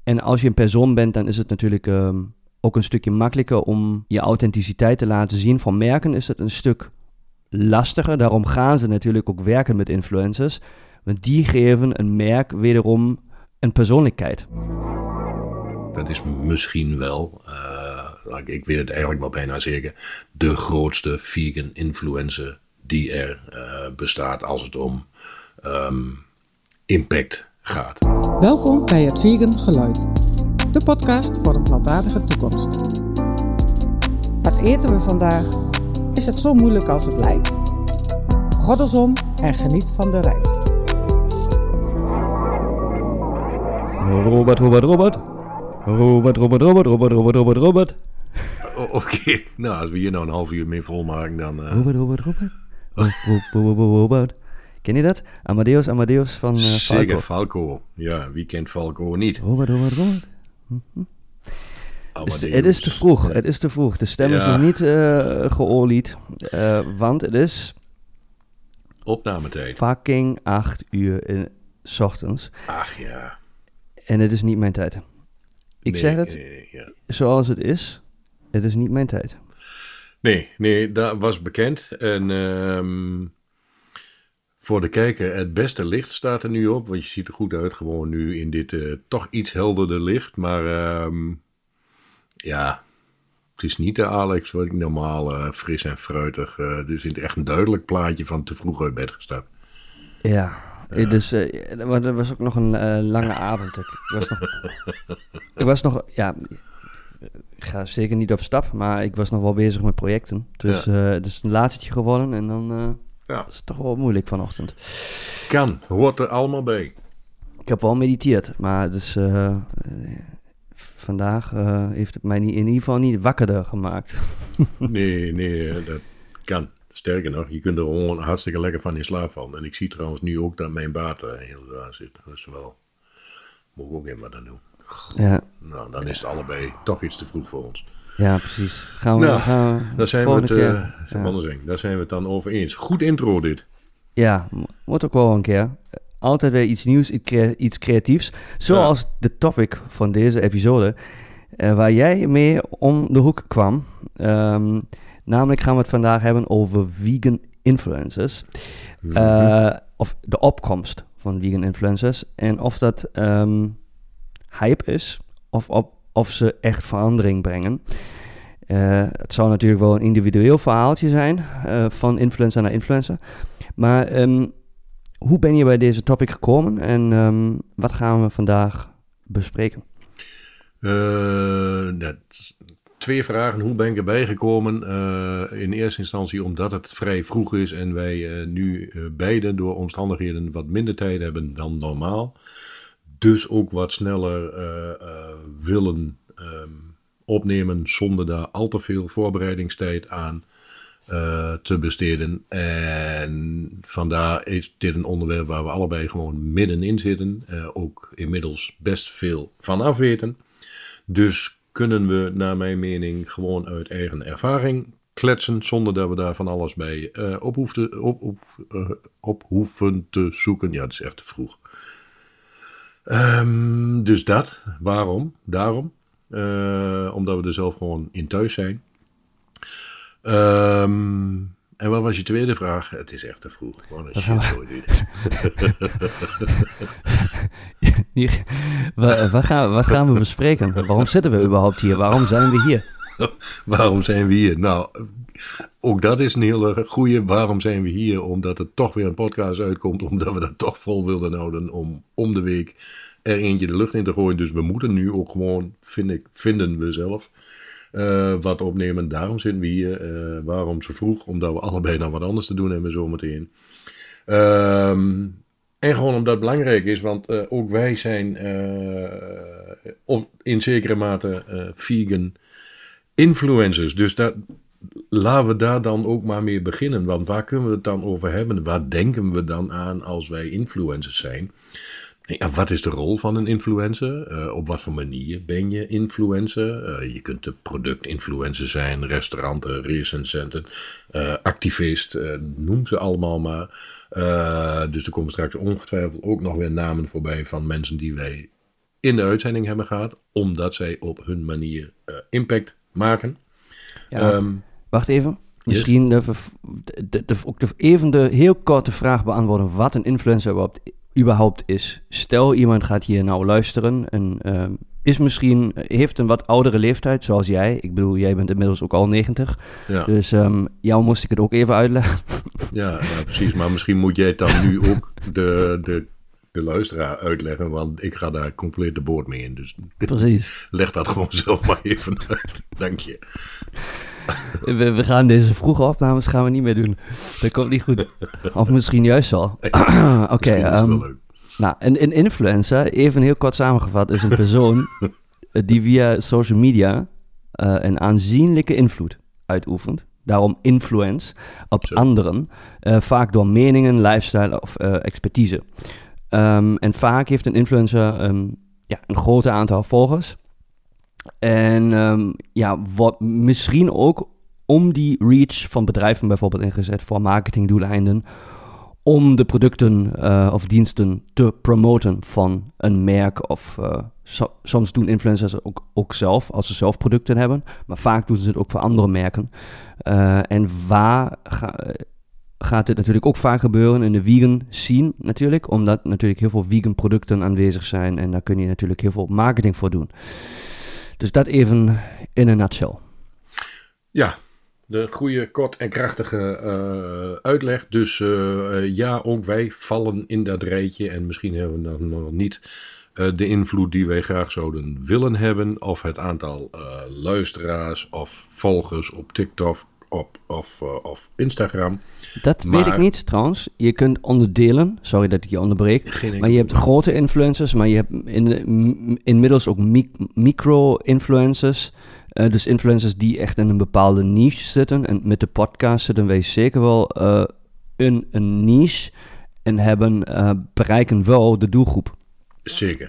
En als je een persoon bent, dan is het natuurlijk ook een stukje makkelijker om je authenticiteit te laten zien. Voor merken is het een stuk lastiger. Daarom gaan ze natuurlijk ook werken met influencers. Want die geven een merk wederom een persoonlijkheid. Dat is misschien wel, ik weet het eigenlijk wel bijna zeker, de grootste vegan influencer die er bestaat als het om impact gaat. Welkom bij het Vegan Geluid, de podcast voor een plantaardige toekomst. Wat eten we vandaag? Is het zo moeilijk als het lijkt? Goddelsom en geniet van de reis. Robert. Oké, nou als we hier nou een half uur mee volmaken dan... Robert. Ken je dat? Amadeus van Falco. Zeker, Falco. Ja, wie kent Falco niet? Robert. Het is te vroeg. De stem is nog niet geolied. Want het is... Opnametijd. Fucking 8 uur 's ochtends. Ach ja. En het is niet mijn tijd. Ik zeg het zoals het is. Het is niet mijn tijd. Nee, dat was bekend. En voor de kijker, het beste licht staat er nu op. Want je ziet er goed uit, gewoon nu in dit toch iets helderder licht. Maar het is niet de Alex wat ik normaal fris en fruitig. Dus het is echt een duidelijk plaatje van te vroeg uit bed gestapt. Ja. Dus er was ook nog een lange avond. Ik ga zeker niet op stap, maar ik was nog wel bezig met projecten. Dus een laatste gewonnen en dan is het toch wel moeilijk vanochtend. Hoort er allemaal bij. Ik heb wel mediteerd, maar dus vandaag heeft het mij in ieder geval niet wakkerder gemaakt. Nee, dat kan. Sterker nog, je kunt er gewoon hartstikke lekker van in slaap vallen. En ik zie trouwens nu ook dat mijn baard heel raar zit. Dat is wel... Moet ik ook even wat aan doen. Ja. Nou, dan is het allebei toch iets te vroeg voor ons. Ja, precies. Daar zijn we het dan over eens. Goed intro dit. Ja, moet ook wel een keer. Altijd weer iets nieuws, iets creatiefs. Zoals de topic van deze episode. Waar jij mee om de hoek kwam. Namelijk gaan we het vandaag hebben over vegan influencers. Of de opkomst van vegan influencers. En of dat hype is of ze echt verandering brengen. Het zou natuurlijk wel een individueel verhaaltje zijn. Van influencer naar influencer. Maar hoe ben je bij deze topic gekomen? En wat gaan we vandaag bespreken? Twee vragen. Hoe ben ik erbij gekomen? In eerste instantie omdat het vrij vroeg is en wij nu beide door omstandigheden wat minder tijd hebben dan normaal. Dus ook wat sneller willen opnemen zonder daar al te veel voorbereidingstijd aan te besteden. En vandaar is dit een onderwerp waar we allebei gewoon middenin zitten. Ook inmiddels best veel van afweten. Dus kunnen we, naar mijn mening, gewoon uit eigen ervaring kletsen, zonder dat we daar van alles bij op hoeven te zoeken. Ja, dat is echt te vroeg. Dus dat. Waarom? Daarom. Omdat we er zelf gewoon in thuis zijn. En wat was je tweede vraag? Het is echt te vroeg. Wat een shit zo dit. Wat gaan we bespreken? Waarom zitten we überhaupt hier? Waarom zijn we hier? Waarom zijn we hier? Nou, ook dat is een hele goeie. Waarom zijn we hier? Omdat er toch weer een podcast uitkomt. Omdat we dat toch vol wilden houden om de week er eentje de lucht in te gooien. Dus we moeten nu ook gewoon, vinden we zelf, wat opnemen. Daarom zitten we hier. Waarom zo vroeg? Omdat we allebei nog wat anders te doen hebben zometeen. En gewoon omdat het belangrijk is, want ook wij zijn in zekere mate vegan influencers. Dus laten we daar dan ook maar mee beginnen. Want waar kunnen we het dan over hebben? Waar denken we dan aan als wij influencers zijn? Ja, wat is de rol van een influencer? Op wat voor manier ben je influencer? Je kunt de productinfluencer zijn, restauranten, recensenten, activist, noem ze allemaal maar. Dus er komen straks ongetwijfeld ook nog weer namen voorbij van mensen die wij in de uitzending hebben gehad, omdat zij op hun manier impact maken. Ja, wacht even. Misschien even de heel korte vraag beantwoorden wat een influencer überhaupt is. Stel, iemand gaat hier nou luisteren en heeft een wat oudere leeftijd, zoals jij. Ik bedoel, jij bent inmiddels ook al 90. Ja. Dus jou moest ik het ook even uitleggen. Ja, precies. Maar misschien moet jij het dan nu ook de luisteraar uitleggen, want ik ga daar compleet de boord mee in. Dus precies. Leg dat gewoon zelf maar even uit. Dank je. We gaan deze vroege opnames gaan we niet meer doen. Dat komt niet goed. Of misschien juist wel. Oké. Nou, een influencer, even heel kort samengevat, is een persoon die via social media een aanzienlijke invloed uitoefent. Daarom influence op anderen, vaak door meningen, lifestyle of expertise. En vaak heeft een influencer een groot aantal volgers. En wordt misschien ook om die reach van bedrijven bijvoorbeeld ingezet voor marketingdoeleinden, om de producten of diensten te promoten van een merk. Of soms doen influencers ook zelf, als ze zelf producten hebben. Maar vaak doen ze het ook voor andere merken. En waar gaat dit natuurlijk ook vaak gebeuren? In de vegan scene natuurlijk. Omdat natuurlijk heel veel vegan producten aanwezig zijn. En daar kun je natuurlijk heel veel marketing voor doen. Dus dat even in een nutshell. Ja, de goede, kort en krachtige uitleg. Dus ook wij vallen in dat rijtje. En misschien hebben we dan nog niet de invloed die wij graag zouden willen hebben. Of het aantal luisteraars of volgers op TikTok of Instagram. Dat weet ik niet trouwens. Je kunt onderdelen. Sorry dat ik je onderbreek. Maar je hebt grote influencers. Maar je hebt inmiddels ook micro-influencers. Dus influencers die echt in een bepaalde niche zitten. En met de podcast zitten wij zeker wel in een niche. En bereiken wel de doelgroep. Zeker.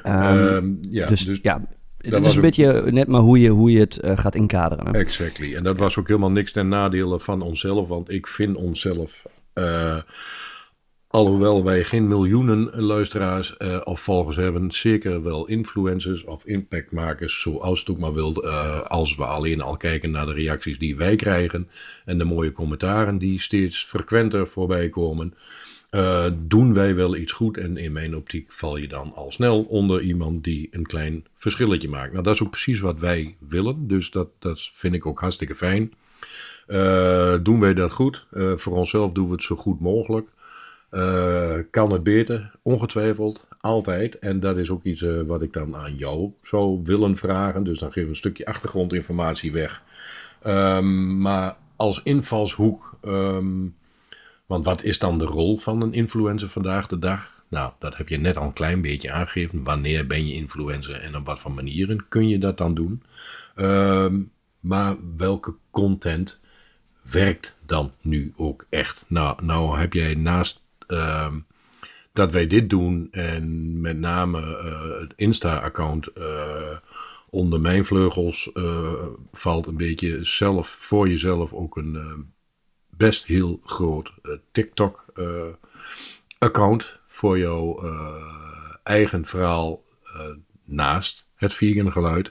Het is een beetje net maar hoe je het gaat inkaderen. Hè? Exactly. En dat was ook helemaal niks ten nadele van onszelf. Want ik vind onszelf, alhoewel wij geen miljoenen luisteraars of volgers hebben, zeker wel influencers of impactmakers, zoals het ook maar wilt. Als we alleen al kijken naar de reacties die wij krijgen en de mooie commentaren die steeds frequenter voorbij komen. Doen wij wel iets goed en in mijn optiek val je dan al snel onder iemand die een klein verschilletje maakt. Nou, dat is ook precies wat wij willen, dus dat vind ik ook hartstikke fijn. Doen wij dat goed? Voor onszelf doen we het zo goed mogelijk. Kan het beter? Ongetwijfeld, altijd. En dat is ook iets wat ik dan aan jou zou willen vragen, dus dan geef ik een stukje achtergrondinformatie weg. Maar als invalshoek... Want wat is dan de rol van een influencer vandaag de dag? Nou, dat heb je net al een klein beetje aangegeven. Wanneer ben je influencer en op wat voor manieren kun je dat dan doen? Maar welke content werkt dan nu ook echt? Nou heb jij naast dat wij dit doen en met name het Insta-account onder mijn vleugels valt een beetje voor jezelf ook een... best heel groot TikTok-account voor jouw eigen verhaal naast het vegan geluid.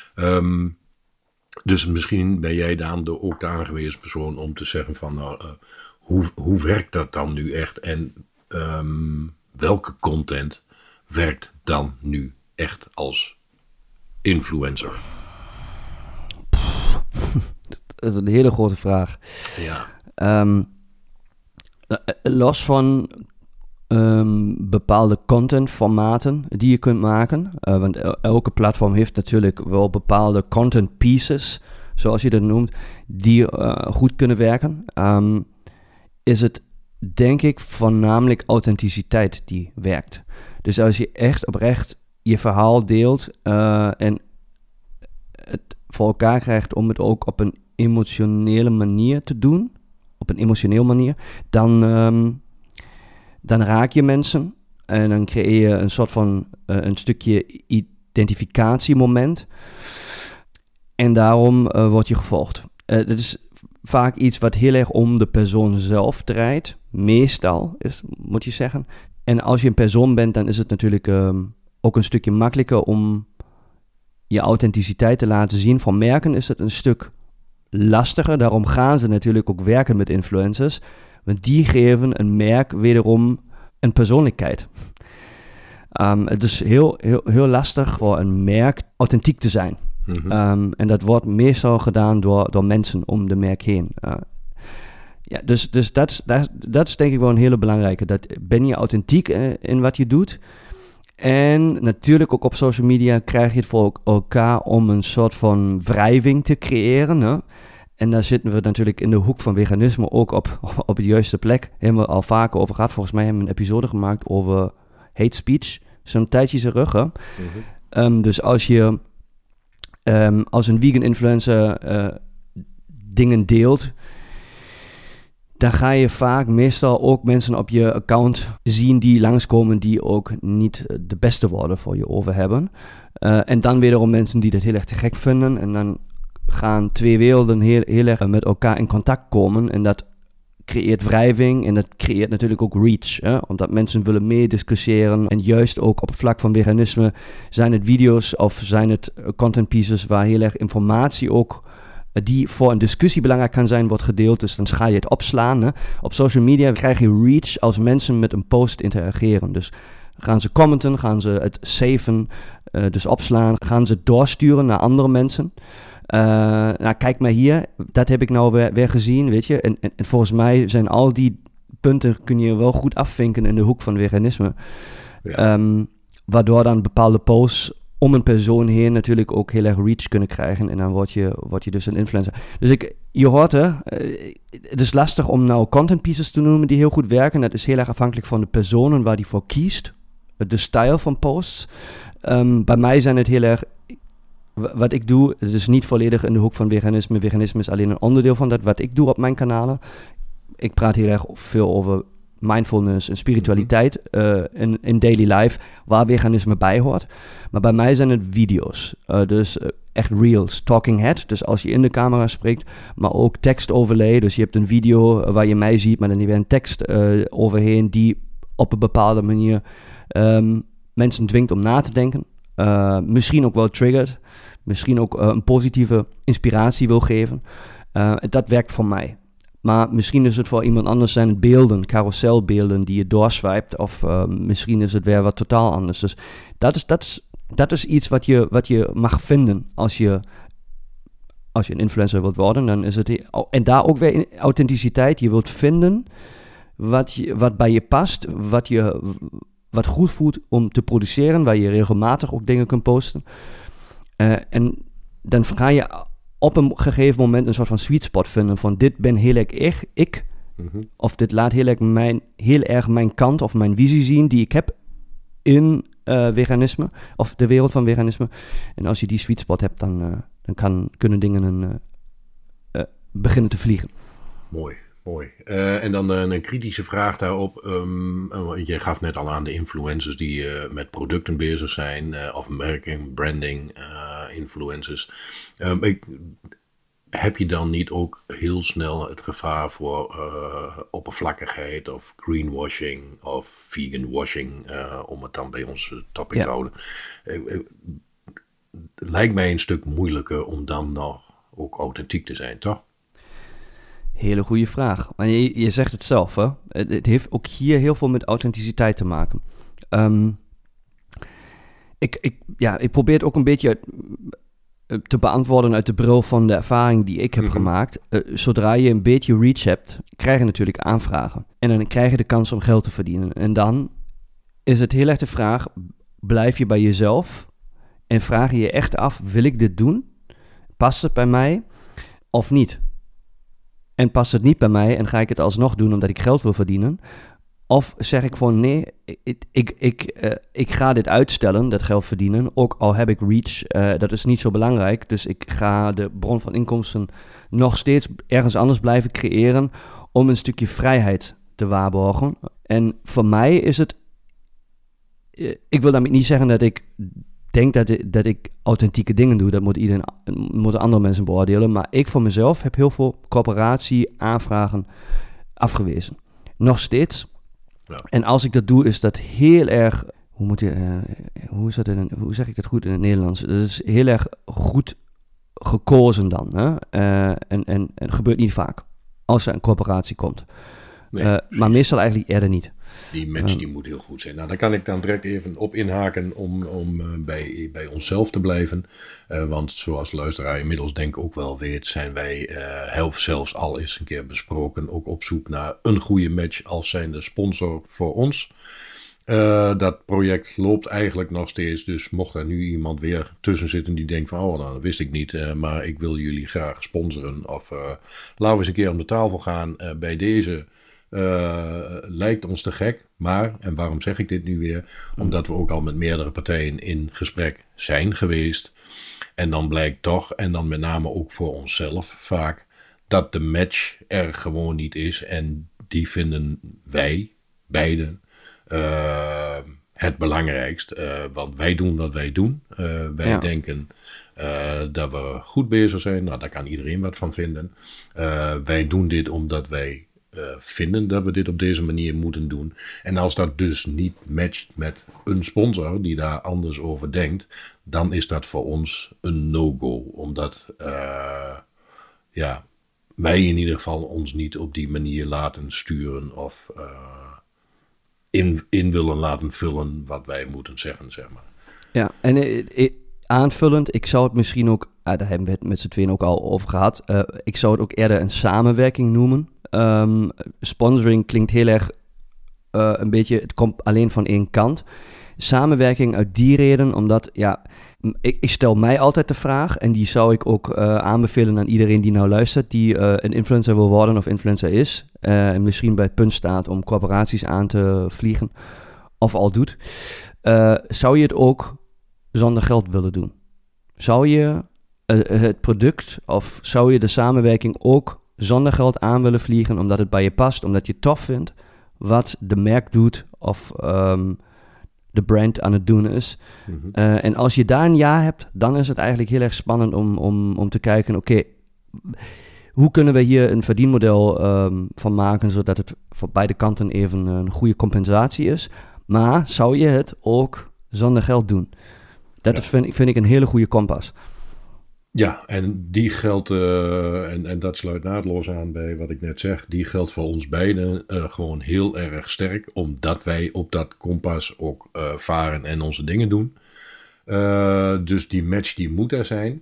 Dus misschien ben jij dan ook de aangewezen persoon om te zeggen van hoe werkt dat dan nu echt en welke content werkt dan nu echt als influencer? Dat is een hele grote vraag. Ja. Los van bepaalde contentformaten die je kunt maken, want elke platform heeft natuurlijk wel bepaalde content pieces, zoals je dat noemt, die goed kunnen werken, is het denk ik voornamelijk authenticiteit die werkt. Dus als je echt oprecht je verhaal deelt en het voor elkaar krijgt om het ook op een emotionele manier te doen, op een emotioneel manier, dan raak je mensen en dan creëer je een soort van een stukje identificatiemoment en daarom word je gevolgd. Dat is vaak iets wat heel erg om de persoon zelf draait, meestal moet je zeggen. En als je een persoon bent, dan is het natuurlijk ook een stukje makkelijker om je authenticiteit te laten zien. Voor merken is het een stuk lastiger. Daarom gaan ze natuurlijk ook werken met influencers. Want die geven een merk wederom een persoonlijkheid. Het is heel lastig voor een merk authentiek te zijn. Mm-hmm. En dat wordt meestal gedaan door mensen om de merk heen. Dus dat is denk ik wel een hele belangrijke. Ben je authentiek in wat je doet? En natuurlijk ook op social media krijg je het voor elkaar om een soort van wrijving te creëren. Hè? En daar zitten we natuurlijk in de hoek van veganisme ook op de juiste plek. Hebben we al vaker over gehad. Volgens mij hebben we een episode gemaakt over hate speech. Zo'n tijdje zijn rug. Mm-hmm. Dus als je als een vegan influencer dingen deelt, dan ga je vaak meestal ook mensen op je account zien die langskomen die ook niet de beste woorden voor je over hebben. En dan wederom mensen die dat heel erg te gek vinden. En dan gaan twee werelden heel erg met elkaar in contact komen. En dat creëert wrijving en dat creëert natuurlijk ook reach. Hè? Omdat mensen willen meediscussiëren. En juist ook op het vlak van veganisme zijn het video's of zijn het content pieces waar heel erg informatie ook die voor een discussie belangrijk kan zijn, wordt gedeeld. Dus dan ga je het opslaan. Hè? Op social media krijg je reach als mensen met een post interageren. Dus gaan ze commenten, gaan ze het saven, dus opslaan. Gaan ze doorsturen naar andere mensen. Kijk maar hier, dat heb ik nou weer gezien, weet je. En volgens mij zijn al die punten kun je wel goed afvinken in de hoek van veganisme. Ja. Waardoor dan bepaalde posts om een persoon heen natuurlijk ook heel erg reach kunnen krijgen. En dan word je dus een influencer. Dus je hoort het is lastig om nou content pieces te noemen die heel goed werken. Dat is heel erg afhankelijk van de personen waar die voor kiest. De stijl van posts. Bij mij zijn het heel erg, wat ik doe, het is niet volledig in de hoek van veganisme. Veganisme is alleen een onderdeel van dat wat ik doe op mijn kanalen. Ik praat heel erg veel over mindfulness en spiritualiteit in daily life, waar veganisme bij hoort. Maar bij mij zijn het video's. Dus echt reels, talking head. Dus als je in de camera spreekt, maar ook tekstoverlay. Dus je hebt een video waar je mij ziet, maar dan heb je een tekst overheen die op een bepaalde manier mensen dwingt om na te denken. Misschien ook wel triggert. Misschien ook een positieve inspiratie wil geven. Dat werkt voor mij. Maar misschien is het voor iemand anders zijn het beelden, carouselbeelden die je doorswipt. Of misschien is het weer wat totaal anders. Dus dat is iets wat je mag vinden als je een influencer wilt worden. Dan is het, en daar ook weer authenticiteit. Je wilt vinden wat bij je past, wat goed voelt om te produceren, waar je regelmatig ook dingen kunt posten. En dan ga je op een gegeven moment een soort van sweet spot vinden van dit ben heel erg ik. Mm-hmm. Of dit laat heel erg mijn kant of mijn visie zien die ik heb in veganisme of de wereld van veganisme. En als je die sweet spot hebt, dan kunnen dingen beginnen te vliegen. Mooi. En dan een kritische vraag daarop. Je gaf net al aan de influencers die met producten bezig zijn. Of merking, branding, influencers. Heb je dan niet ook heel snel het gevaar voor oppervlakkigheid of greenwashing of vegan washing, om het dan bij ons topic te houden? Het lijkt mij een stuk moeilijker om dan nog ook authentiek te zijn, toch? Hele goede vraag. Maar je zegt het zelf, hè? Het heeft ook hier heel veel met authenticiteit te maken. Ik probeer het ook een beetje te beantwoorden uit de bril van de ervaring die ik heb gemaakt. Zodra je een beetje reach hebt, krijg je natuurlijk aanvragen. En dan krijg je de kans om geld te verdienen. En dan is het heel erg de vraag, blijf je bij jezelf en vraag je je echt af, wil ik dit doen? Past het bij mij of niet? En past het niet bij mij en ga ik het alsnog doen omdat ik geld wil verdienen? Of zeg ik van nee, ik ga dit uitstellen, dat geld verdienen. Ook al heb ik reach, dat is niet zo belangrijk. Dus ik ga de bron van inkomsten nog steeds ergens anders blijven creëren om een stukje vrijheid te waarborgen. En voor mij is het, ik wil daarmee niet zeggen dat ik denk dat ik authentieke dingen doe. Dat moeten andere mensen beoordelen. Maar ik voor mezelf heb heel veel coöperatie-aanvragen afgewezen. Nog steeds. Ja. En als ik dat doe, is dat heel erg hoe zeg ik dat goed in het Nederlands? Dat is heel erg goed gekozen dan. Hè? En het gebeurt niet vaak als er een corporatie komt. Nee, maar meestal eigenlijk eerder niet. Die match die moet heel goed zijn. Nou, daar kan ik dan direct even op inhaken om bij onszelf te blijven. Want zoals de luisteraar inmiddels denk ik ook wel weet, zijn wij zelfs al eens een keer besproken. Ook op zoek naar een goede match als zijnde sponsor voor ons. Dat project loopt eigenlijk nog steeds. Dus mocht er nu iemand weer tussen zitten die denkt van, nou, dat wist ik niet. Maar ik wil jullie graag sponsoren. Of laten we eens een keer om de tafel gaan. Bij deze lijkt ons te gek. Maar, en waarom zeg ik dit nu weer? Omdat we ook al met meerdere partijen in gesprek zijn geweest. En dan blijkt toch, en dan met name ook voor onszelf vaak, dat de match er gewoon niet is. En die vinden wij, beiden, het belangrijkst. Want wij doen wat wij doen. Wij denken dat we goed bezig zijn. Nou, daar kan iedereen wat van vinden. Wij doen dit omdat wij vinden dat we dit op deze manier moeten doen. En als dat dus niet matcht met een sponsor die daar anders over denkt, dan is dat voor ons een no-go. Omdat wij in ieder geval ons niet op die manier laten sturen of in willen laten vullen wat wij moeten zeggen, zeg maar. Ja, en aanvullend, ik zou het misschien ook, daar hebben we het met z'n tweeën ook al over gehad, ik zou het ook eerder een samenwerking noemen. Sponsoring klinkt heel erg een beetje, het komt alleen van één kant. Samenwerking uit die reden, omdat, ik stel mij altijd de vraag, en die zou ik ook aanbevelen aan iedereen die nou luistert, die een influencer wil worden of influencer is, en misschien bij het punt staat om corporaties aan te vliegen, of al doet. Zou je het ook zonder geld willen doen? Zou je het product, of zou je de samenwerking ook zonder geld aan willen vliegen, omdat het bij je past, omdat je tof vindt wat de merk doet, of de brand aan het doen is. Mm-hmm. En als je daar een ja hebt, dan is het eigenlijk heel erg spannend om te kijken, oké, hoe kunnen we hier een verdienmodel van maken, zodat het voor beide kanten even een goede compensatie is. Maar zou je het ook zonder geld doen? Dat vind ik een hele goede kompas. Ja, en die geldt, en dat sluit naadloos aan bij wat ik net zeg, die geldt voor ons beiden gewoon heel erg sterk, omdat wij op dat kompas ook varen en onze dingen doen. Dus die match die moet er zijn.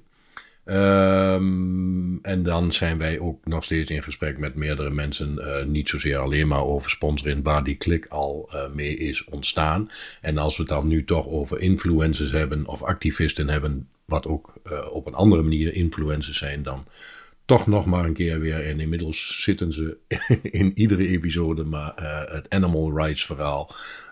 En dan zijn wij ook nog steeds in gesprek met meerdere mensen, niet zozeer alleen maar over sponsoring, waar die klik al mee is ontstaan. En als we het dan nu toch over influencers hebben of activisten hebben, wat ook op een andere manier influencers zijn, dan toch nog maar een keer weer. En inmiddels zitten ze in iedere episode maar het animal rights verhaal,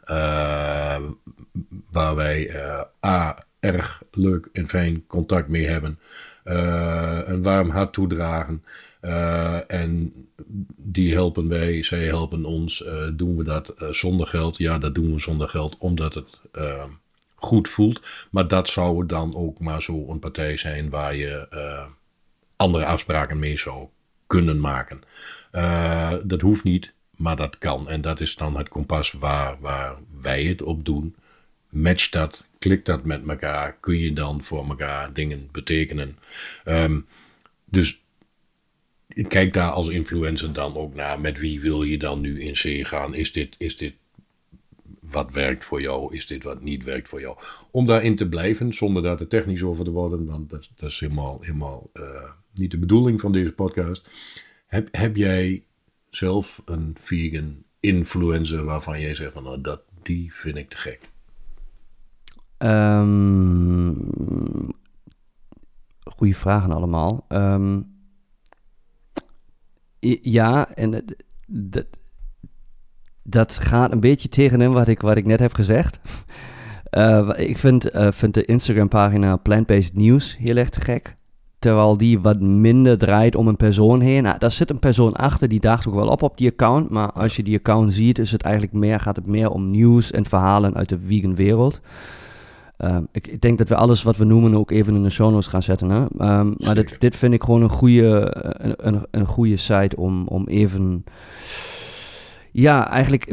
waar wij erg leuk en fijn contact mee hebben. Een warm hart toedragen. En die helpen wij, zij helpen ons. Doen we dat zonder geld? Ja, dat doen we zonder geld, omdat het goed voelt. Maar dat zou dan ook maar zo een partij zijn waar je andere afspraken mee zou kunnen maken. Dat hoeft niet, maar dat kan. En dat is dan het kompas waar wij het op doen. Match dat, klik dat met elkaar. Kun je dan voor elkaar dingen betekenen. Dus kijk daar als influencer dan ook naar. Met wie wil je dan nu in zee gaan? Is dit wat werkt voor jou? Is dit wat niet werkt voor jou? Om daarin te blijven, zonder daar te technisch over te worden. Want dat is helemaal niet de bedoeling van deze podcast. Heb jij zelf een vegan influencer waarvan jij zegt van die vind ik te gek? Goeie vragen allemaal. Ja, en dat gaat een beetje tegenin wat ik net heb gezegd. Ik vind de Instagram-pagina Plant-Based News heel erg te gek. Terwijl die wat minder draait om een persoon heen. Nou, daar zit een persoon achter, die daagt ook wel op die account. Maar als je die account ziet, gaat het meer om nieuws en verhalen uit de vegan wereld. Ik denk dat we alles wat we noemen ook even in de show notes gaan zetten. Hè? Maar dit vind ik gewoon een goede site om even ja, eigenlijk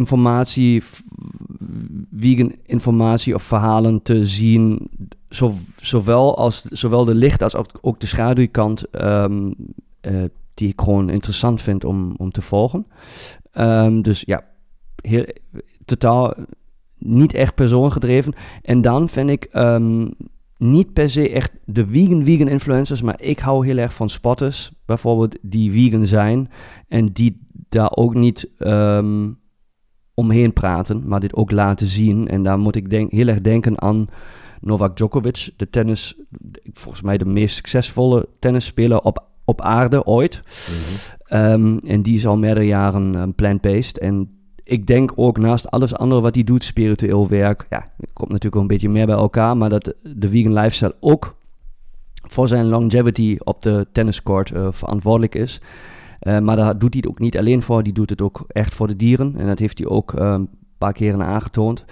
vegan informatie of verhalen te zien, zowel de licht als ook de schaduwkant, die ik gewoon interessant vind om te volgen. Dus ja, totaal niet echt persoongedreven. En dan vind ik niet per se echt de vegan influencers, maar ik hou heel erg van spotters, bijvoorbeeld, die vegan zijn en die daar ook niet omheen praten, maar dit ook laten zien. En daar moet ik heel erg denken aan Novak Djokovic, volgens mij de meest succesvolle tennisspeler op aarde ooit. Mm-hmm. En die is al meerdere jaren plant-based. En ik denk ook naast alles andere wat hij doet, spiritueel werk, ja, komt natuurlijk wel een beetje meer bij elkaar, maar dat de vegan lifestyle ook voor zijn longevity op de tenniscourt verantwoordelijk is. Maar daar doet hij het ook niet alleen voor, die doet het ook echt voor de dieren. En dat heeft hij ook een paar keren aangetoond.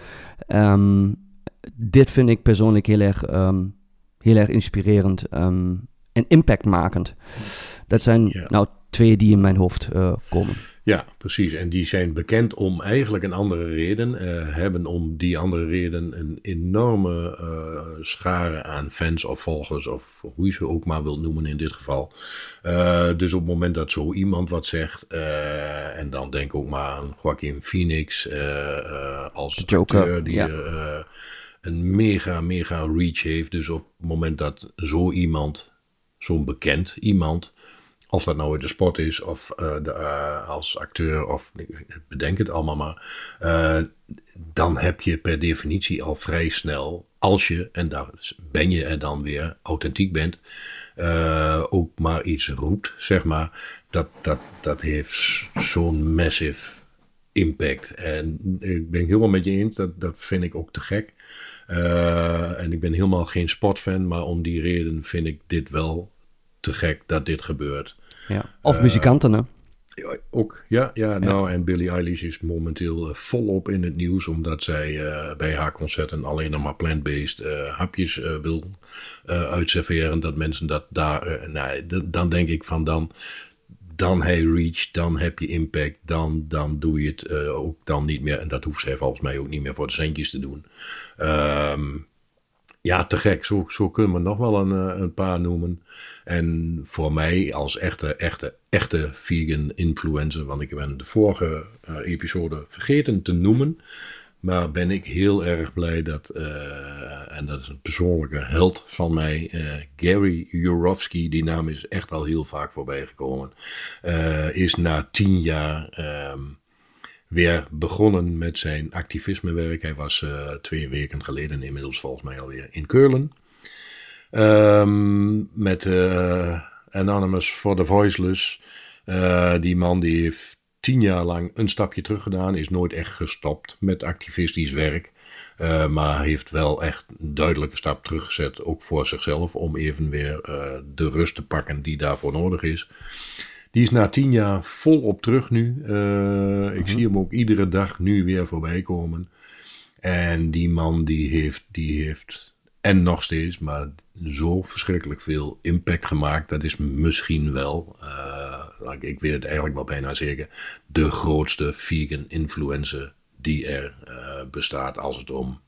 Dit vind ik persoonlijk heel erg inspirerend en impactmakend. Dat zijn twee die in mijn hoofd komen. Ja, precies. En die zijn bekend om eigenlijk een andere reden. Hebben om die andere reden een enorme schare aan fans of volgers, of hoe je ze ook maar wilt noemen in dit geval. Dus op het moment dat zo iemand wat zegt, en dan denk ook maar aan Joaquin Phoenix als Joker, acteur die een mega reach heeft. Dus op het moment dat zo iemand, zo'n bekend iemand, of dat nou in de sport is of als acteur of bedenk het allemaal maar. Dan heb je per definitie al vrij snel, als je, en daar ben je er dan weer, authentiek bent, ook maar iets roept, zeg maar. Dat heeft zo'n massive impact. En ik ben helemaal met je eens, dat vind ik ook te gek. En ik ben helemaal geen sportfan, maar om die reden vind ik dit wel te gek dat dit gebeurt. Ja. Of muzikanten, hè? Ook, ja. Nou, en Billie Eilish is momenteel volop in het nieuws, omdat zij bij haar concerten alleen nog maar plant-based hapjes wil uitserveren. Dat mensen dat daar, dan denk ik van dan heb je reach, dan heb je impact, dan doe je het ook dan niet meer. En dat hoeft zij volgens mij ook niet meer voor de centjes te doen. Ja, te gek. Zo kunnen we nog wel een paar noemen. En voor mij als echte vegan influencer, want ik ben de vorige episode vergeten te noemen, maar ben ik heel erg blij dat, en dat is een persoonlijke held van mij, Gary Yourofsky, die naam is echt al heel vaak voorbij gekomen, is na 10 jaar weer begonnen met zijn activismewerk. Hij was 2 weken geleden inmiddels volgens mij alweer in Keulen. Met Anonymous for the Voiceless. Die man die heeft 10 jaar lang een stapje terug gedaan. Is nooit echt gestopt met activistisch werk. Maar heeft wel echt een duidelijke stap teruggezet. Ook voor zichzelf. Om even weer de rust te pakken die daarvoor nodig is. Die is na 10 jaar volop terug nu. Ik zie hem ook iedere dag nu weer voorbij komen. En die man die heeft en nog steeds, maar zo verschrikkelijk veel impact gemaakt. Dat is misschien wel, ik weet het eigenlijk wel bijna zeker, de grootste vegan influencer die er bestaat als het om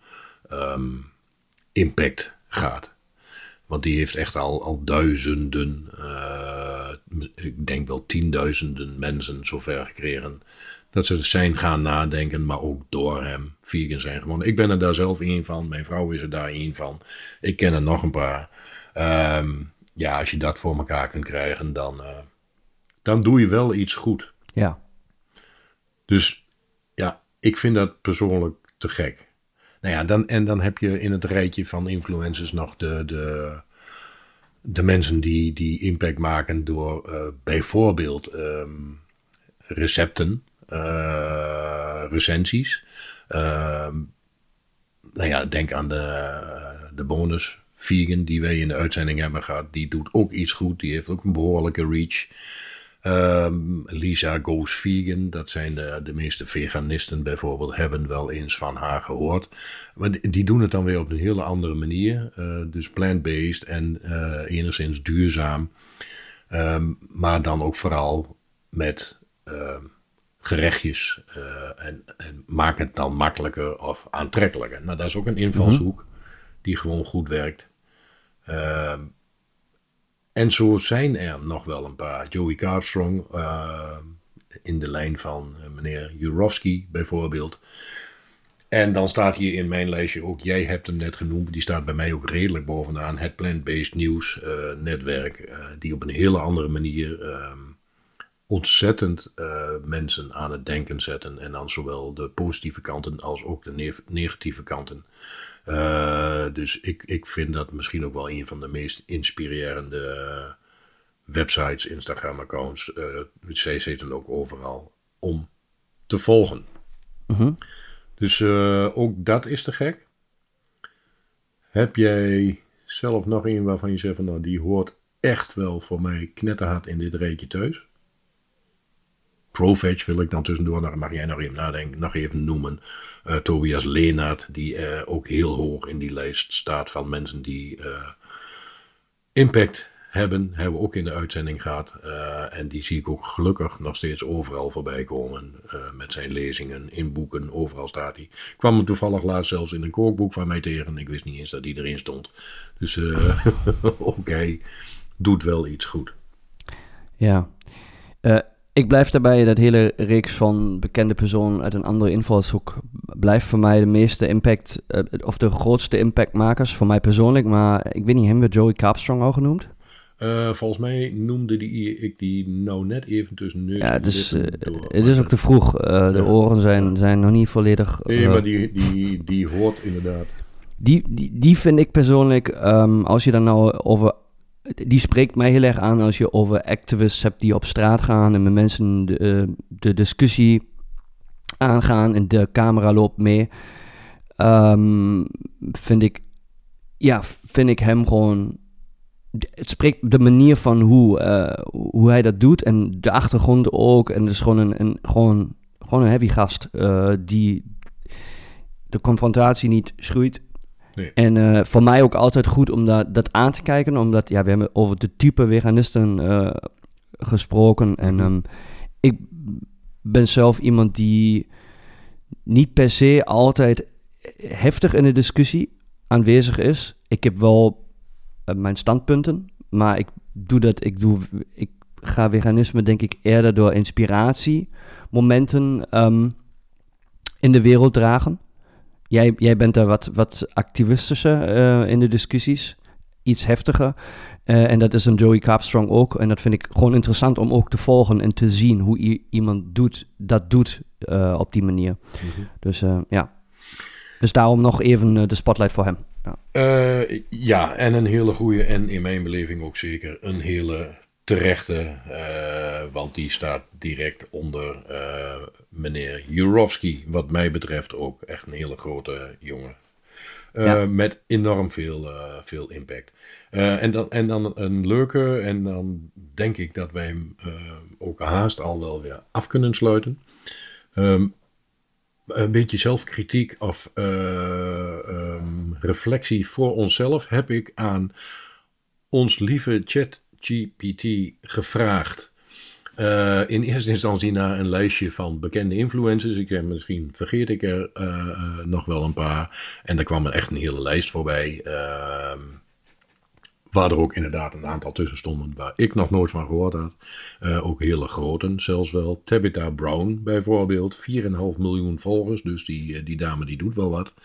impact gaat. Want die heeft echt al duizenden, ik denk wel 10.000 mensen zover gekregen dat ze zijn gaan nadenken, maar ook door hem vegan zijn geworden. Ik ben er daar zelf één van, mijn vrouw is er daar één van. Ik ken er nog een paar. Als je dat voor elkaar kunt krijgen, dan doe je wel iets goed. Ja. Dus ja, ik vind dat persoonlijk te gek. Nou ja, dan heb je in het rijtje van influencers nog de mensen die impact maken door bijvoorbeeld recepten, recensies. Denk aan de bonus vegan die wij in de uitzending hebben gehad. Die doet ook iets goed. Die heeft ook een behoorlijke reach. Lisa Goes Vegan, dat zijn de meeste veganisten bijvoorbeeld, hebben wel eens van haar gehoord. Maar die doen het dan weer op een hele andere manier. Dus plant-based en enigszins duurzaam. Maar dan ook vooral met gerechtjes en maak het dan makkelijker of aantrekkelijker. Nou, dat is ook een invalshoek die gewoon goed werkt. En zo zijn er nog wel een paar. Joey Carbstrong in de lijn van meneer Jurowski bijvoorbeeld. En dan staat hier in mijn lijstje ook, jij hebt hem net genoemd, die staat bij mij ook redelijk bovenaan. Het Plant-Based News netwerk, die op een hele andere manier ontzettend mensen aan het denken zetten. En dan zowel de positieve kanten als ook de negatieve kanten. Dus ik vind dat misschien ook wel een van de meest inspirerende websites, Instagram-accounts. Zij zitten ook overal om te volgen. Mm-hmm. Dus ook dat is te gek. Heb jij zelf nog een waarvan je zegt van nou die hoort echt wel voor mij knetterhard in dit reetje thuis? ProVeg wil ik dan tussendoor, daar mag jij nog even nadenken, nog even noemen. Tobias Leenaert, die ook heel hoog in die lijst staat van mensen die impact hebben we ook in de uitzending gehad. En die zie ik ook gelukkig nog steeds overal voorbij komen. Met zijn lezingen, in boeken, overal staat hij. Ik kwam hem toevallig laatst zelfs in een kookboek van mij tegen. Ik wist niet eens dat hij erin stond. Dus oké, doet wel iets goed. Ja, ik blijf daarbij dat hele reeks van bekende personen uit een andere invalshoek blijft voor mij de meeste impact, of de grootste impactmakers voor mij persoonlijk. Maar ik weet niet, hebben we Joey Carbstrong al genoemd? Volgens mij noemde ik die nou net even tussen neus. Ja, dus het is ook te vroeg. De oren zijn nog niet volledig... Nee, maar die hoort inderdaad. Die vind ik persoonlijk, als je dan nou over... Die spreekt mij heel erg aan als je over activists hebt die op straat gaan en met mensen de discussie aangaan en de camera loopt mee. Vind ik hem gewoon... Het spreekt de manier van hoe hij dat doet en de achtergrond ook. En het is gewoon gewoon een heavy gast die de confrontatie niet schuwt. Nee. En voor mij ook altijd goed om dat aan te kijken, omdat we hebben over de type veganisten gesproken. En ik ben zelf iemand die niet per se altijd heftig in de discussie aanwezig is. Ik heb wel mijn standpunten, maar ik ga veganisme denk ik eerder door inspiratiemomenten in de wereld dragen. Jij bent daar wat activistischer in de discussies, iets heftiger. En dat is een Joey Carbstrong ook. En dat vind ik gewoon interessant om ook te volgen en te zien hoe iemand dat doet op die manier. Mm-hmm. Dus ja. Dus daarom nog even de spotlight voor hem. Ja, en een hele goede en in mijn beleving ook zeker een hele terechte, want die staat direct onder meneer Jurowski, wat mij betreft ook echt een hele grote jongen. Met enorm veel impact. En dan een leuke, en dan denk ik dat wij hem ook haast al wel weer af kunnen sluiten. Een beetje zelfkritiek of reflectie voor onszelf heb ik aan ons lieve ChatGPT gevraagd. In eerste instantie naar een lijstje van bekende influencers. Ik zeg, misschien vergeet ik er nog wel een paar. En daar kwam er echt een hele lijst voorbij. Waar er ook inderdaad een aantal tussen stonden waar ik nog nooit van gehoord had. Ook hele grote, zelfs wel. Tabitha Brown bijvoorbeeld, 4,5 miljoen volgers. Dus die dame die doet wel wat.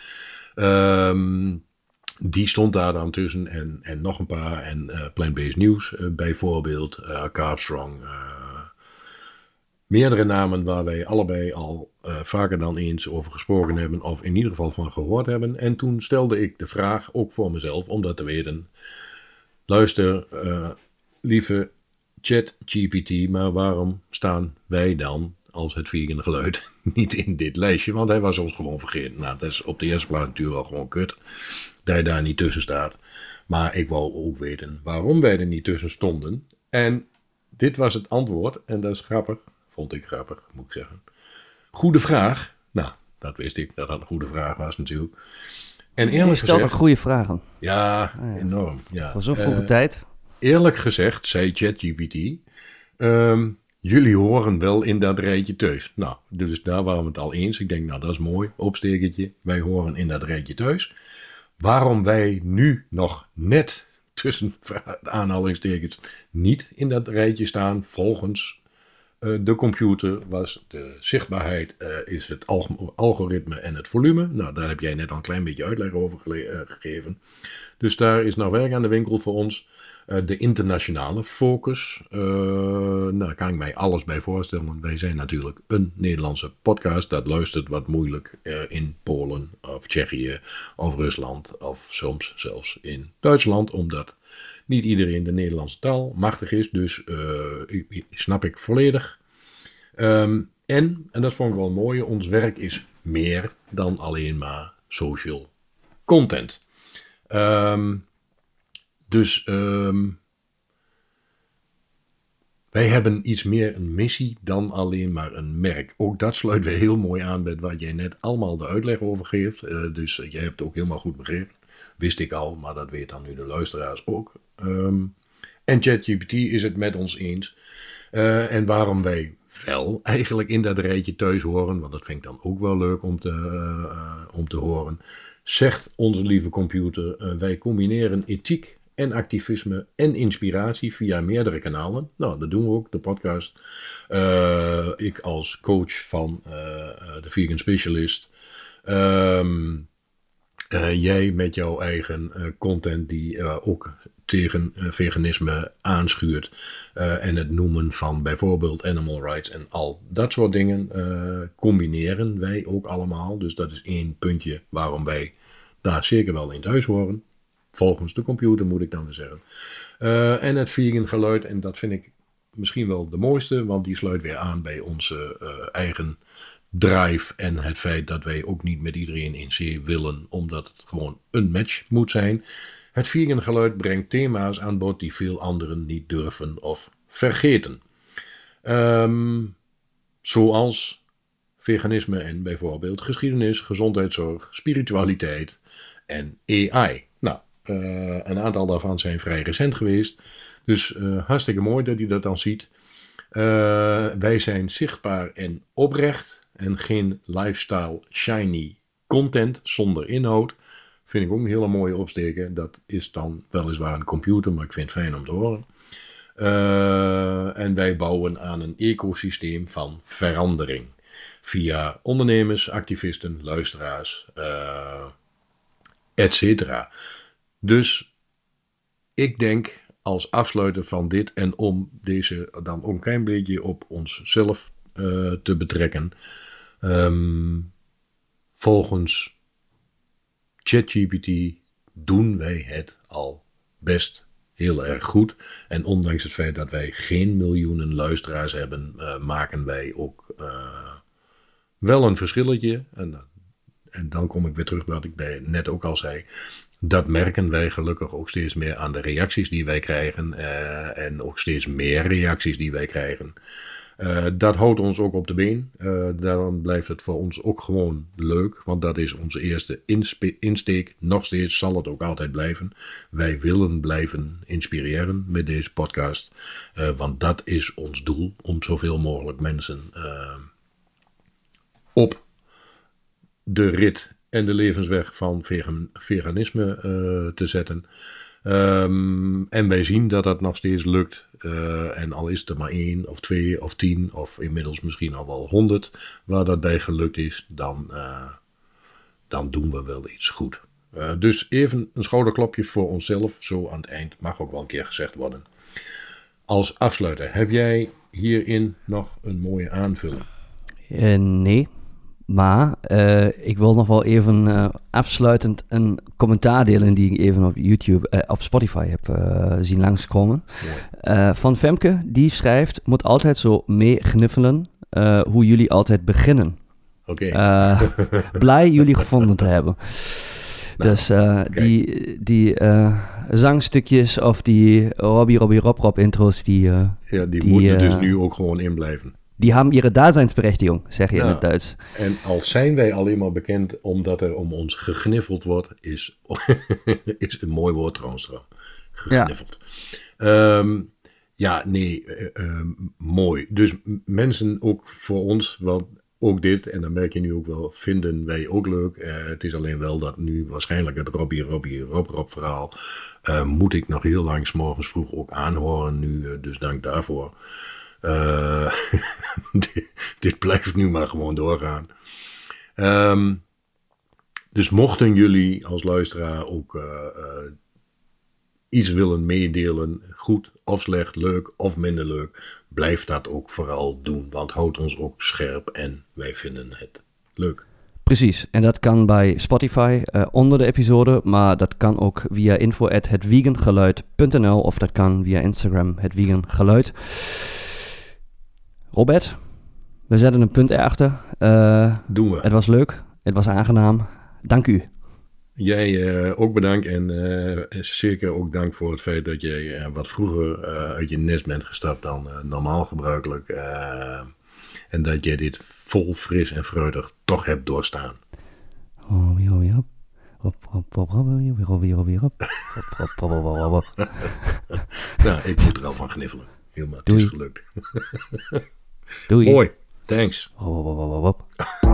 Die stond daar dan tussen en nog een paar. En Plant-Based News bijvoorbeeld, Carbstrong. Meerdere namen waar wij allebei al vaker dan eens over gesproken hebben. Of in ieder geval van gehoord hebben. En toen stelde ik de vraag, ook voor mezelf, om dat te weten. Luister, lieve ChatGPT, maar waarom staan wij dan als het vegan geluid niet in dit lijstje? Want hij was ons gewoon vergeten. Nou, dat is op de eerste plaats natuurlijk al gewoon kut, dat hij daar niet tussen staat. Maar ik wou ook weten waarom wij er niet tussen stonden. En dit was het antwoord, en dat is grappig, vond ik grappig, moet ik zeggen. Goede vraag. Nou, dat wist ik, dat dat een goede vraag was natuurlijk. En je stelt ook goede vragen. Ja, enorm. Ja. Voor zo'n vroege tijd. Eerlijk gezegd, zei ChatGPT, jullie horen wel in dat rijtje thuis. Nou, dus daar waren we het al eens. Ik denk, nou dat is mooi, opstekertje. Wij horen in dat rijtje thuis. Waarom wij nu nog net tussen aanhalingstekens niet in dat rijtje staan, volgens de computer was de zichtbaarheid, is het algoritme en het volume. Nou, daar heb jij net al een klein beetje uitleg over gegeven. Dus daar is nog werk aan de winkel voor ons. De internationale focus, daar kan ik mij alles bij voorstellen. Wij zijn natuurlijk een Nederlandse podcast. Dat luistert wat moeilijk in Polen of Tsjechië of Rusland of soms zelfs in Duitsland. Omdat niet iedereen de Nederlandse taal machtig is. Dus snap ik volledig. En dat vond ik wel mooi, ons werk is meer dan alleen maar social content. Wij hebben iets meer een missie dan alleen maar een merk. Ook dat sluit weer heel mooi aan met wat jij net allemaal de uitleg over geeft. Dus jij hebt het ook helemaal goed begrepen. Wist ik al, maar dat weet dan nu de luisteraars ook. En ChatGPT is het met ons eens. En waarom wij wel eigenlijk in dat rijtje thuis horen, want dat vind ik dan ook wel leuk om te horen, zegt onze lieve computer, wij combineren ethiek en activisme en inspiratie via meerdere kanalen. Nou, dat doen we ook, de podcast. Ik als coach van de Vegan Specialist. Jij met jouw eigen content die ook tegen veganisme aanschuurt. En het noemen van bijvoorbeeld animal rights en al dat soort dingen combineren wij ook allemaal. Dus dat is één puntje waarom wij daar zeker wel in thuis horen. Volgens de computer moet ik dan weer zeggen. En het vegan geluid, en dat vind ik misschien wel de mooiste, want die sluit weer aan bij onze eigen drive en het feit dat wij ook niet met iedereen in zee willen, omdat het gewoon een match moet zijn. Het vegan geluid brengt thema's aan bod die veel anderen niet durven of vergeten. Zoals veganisme en bijvoorbeeld geschiedenis, gezondheidszorg, spiritualiteit en AI. Nou, een aantal daarvan zijn vrij recent geweest. Dus hartstikke mooi dat u dat dan ziet. Wij zijn zichtbaar en oprecht en geen lifestyle shiny content zonder inhoud. Vind ik ook een hele mooie opsteken. Dat is dan weliswaar een computer, maar ik vind het fijn om te horen. En wij bouwen aan een ecosysteem van verandering. Via ondernemers, activisten, luisteraars, etc. Dus ik denk als afsluiter van dit en om deze dan ook een klein beetje op onszelf te betrekken. Volgens ChatGPT doen wij het al best heel erg goed. En ondanks het feit dat wij geen miljoenen luisteraars hebben, maken wij ook wel een verschilletje. En dan kom ik weer terug bij wat ik net ook al zei. Dat merken wij gelukkig ook steeds meer aan de reacties die wij krijgen. En ook steeds meer reacties die wij krijgen. Dat houdt ons ook op de been. Daarom blijft het voor ons ook gewoon leuk. Want dat is onze eerste insteek. Nog steeds zal het ook altijd blijven. Wij willen blijven inspireren met deze podcast. Want dat is ons doel. Om zoveel mogelijk mensen op de rit en de levensweg van veganisme te zetten. En wij zien dat dat nog steeds lukt. En al is er maar 1 of 2 of 10 of inmiddels misschien al wel 100 waar dat bij gelukt is, dan doen we wel iets goed. Dus even een schouderklopje voor onszelf, zo aan het eind, mag ook wel een keer gezegd worden. Als afsluiter, heb jij hierin nog een mooie aanvulling? Nee. Maar ik wil nog wel even afsluitend een commentaar delen die ik even op YouTube, op Spotify heb zien langskomen. Van Femke, die schrijft, moet altijd zo mee gniffelen hoe jullie altijd beginnen. Oké. Blij jullie gevonden te hebben. Nou, dus die zangstukjes of die Robbie Rob intro's, die moeten dus nu ook gewoon in blijven. Die hebben ihre Daseinsberechtigung, zeg je in het Duits. En al zijn wij alleen maar bekend omdat er om ons gegniffeld wordt, is een mooi woord trouwens. Gegniffeld. Ja, nee, mooi. Dus mensen ook voor ons, want ook dit, en dan merk je nu ook wel, vinden wij ook leuk. Het is alleen wel dat nu waarschijnlijk het Rob verhaal moet ik nog heel lang 's morgens vroeg ook aanhoren nu, dus dank daarvoor. Dit blijft nu maar gewoon doorgaan. Dus mochten jullie als luisteraar ook iets willen meedelen, goed of slecht, leuk of minder leuk, blijf dat ook vooral doen, want houdt ons ook scherp en wij vinden het leuk. Precies, en dat kan bij Spotify onder de episode, maar dat kan ook via info@hetwiegengeluid.nl of dat kan via Instagram, het Wiegengeluid. Robert, we zetten een punt erachter. Doen we. Het was leuk, het was aangenaam. Dank u. Jij ook bedankt en zeker ook dank voor het feit dat jij wat vroeger uit je nest bent gestapt dan normaal gebruikelijk. En dat jij dit vol fris en fruitig toch hebt doorstaan. Nou, ik moet er al van gniffelen. Helemaal, het is gelukt. Doei. Mooi, thanks.